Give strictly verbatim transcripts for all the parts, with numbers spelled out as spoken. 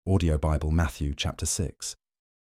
Audio Bible, Matthew chapter six.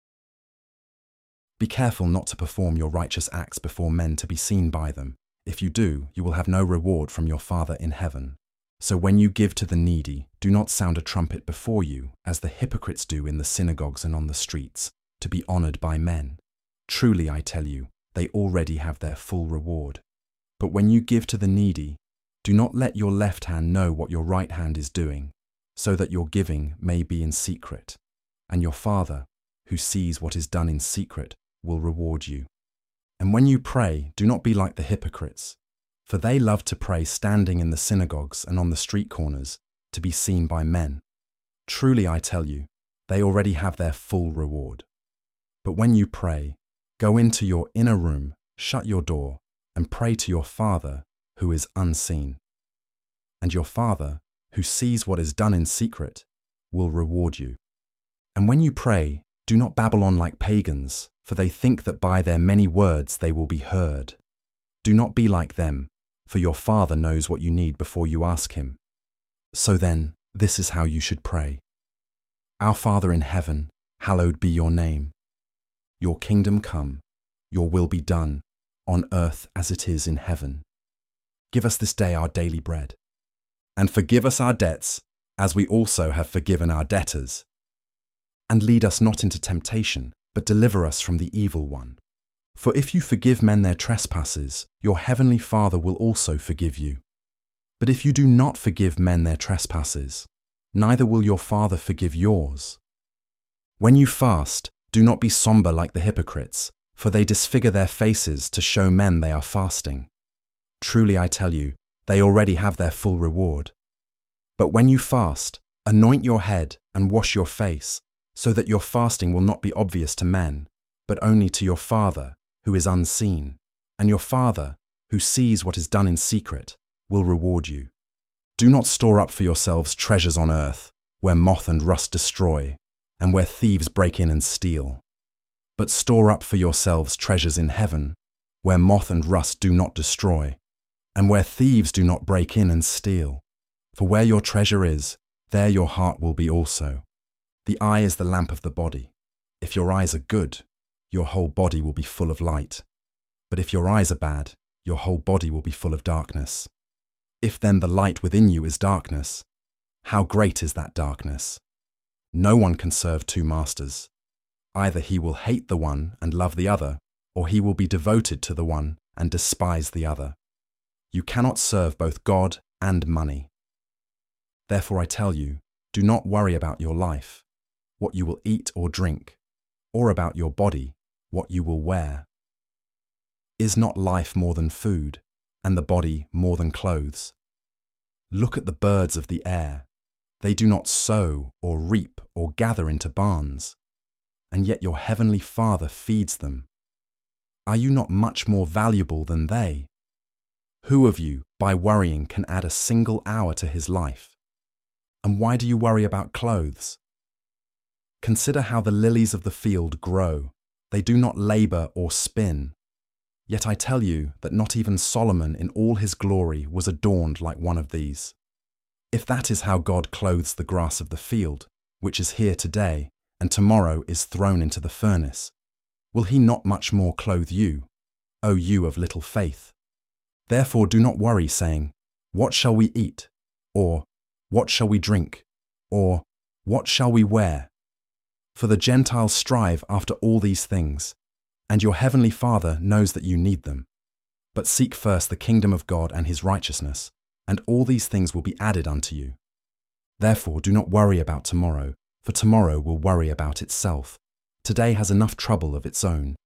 Be careful not to perform your righteous acts before men to be seen by them. If you do, you will have no reward from your Father in heaven. So when you give to the needy, do not sound a trumpet before you, as the hypocrites do in the synagogues and on the streets, to be honored by men. Truly, I tell you, they already have their full reward. But when you give to the needy, do not let your left hand know what your right hand is doing, so that your giving may be in secret, and your Father, who sees what is done in secret, will reward you. And when you pray, do not be like the hypocrites, for they love to pray standing in the synagogues and on the street corners, to be seen by men. Truly, I tell you, they already have their full reward. But when you pray, go into your inner room, shut your door, and pray to your Father, who is unseen. And your Father, who sees what is done in secret, will reward you. And when you pray, do not babble on like pagans, for they think that by their many words they will be heard. Do not be like them, for your Father knows what you need before you ask him. So then, this is how you should pray. Our Father in heaven, hallowed be your name. Your kingdom come, your will be done, on earth as it is in heaven. Give us this day our daily bread. And forgive us our debts, as we also have forgiven our debtors. And lead us not into temptation, but deliver us from the evil one. For if you forgive men their trespasses, your heavenly Father will also forgive you. But if you do not forgive men their trespasses, neither will your Father forgive yours. When you fast, do not be somber like the hypocrites, for they disfigure their faces to show men they are fasting. Truly I tell you, they already have their full reward. But when you fast, anoint your head and wash your face, so that your fasting will not be obvious to men, but only to your Father, who is unseen. And your Father, who sees what is done in secret, will reward you. Do not store up for yourselves treasures on earth, where moth and rust destroy, and where thieves break in and steal. But store up for yourselves treasures in heaven, where moth and rust do not destroy, and where thieves do not break in and steal. For where your treasure is, there your heart will be also. The eye is the lamp of the body. If your eyes are good, your whole body will be full of light. But if your eyes are bad, your whole body will be full of darkness. If then the light within you is darkness, how great is that darkness? No one can serve two masters. Either he will hate the one and love the other, or he will be devoted to the one and despise the other. You cannot serve both God and money. Therefore I tell you, do not worry about your life, what you will eat or drink, or about your body, what you will wear. Is not life more than food, and the body more than clothes? Look at the birds of the air. They do not sow or reap or gather into barns, and yet your heavenly Father feeds them. Are you not much more valuable than they? Who of you, by worrying, can add a single hour to his life? And why do you worry about clothes? Consider how the lilies of the field grow. They do not labor or spin. Yet I tell you that not even Solomon in all his glory was adorned like one of these. If that is how God clothes the grass of the field, which is here today, and tomorrow is thrown into the furnace, will he not much more clothe you, O you of little faith? Therefore do not worry, saying, what shall we eat? Or, what shall we drink? Or, what shall we wear? For the Gentiles strive after all these things, and your heavenly Father knows that you need them. But seek first the kingdom of God and his righteousness, and all these things will be added unto you. Therefore do not worry about tomorrow, for tomorrow will worry about itself. Today has enough trouble of its own.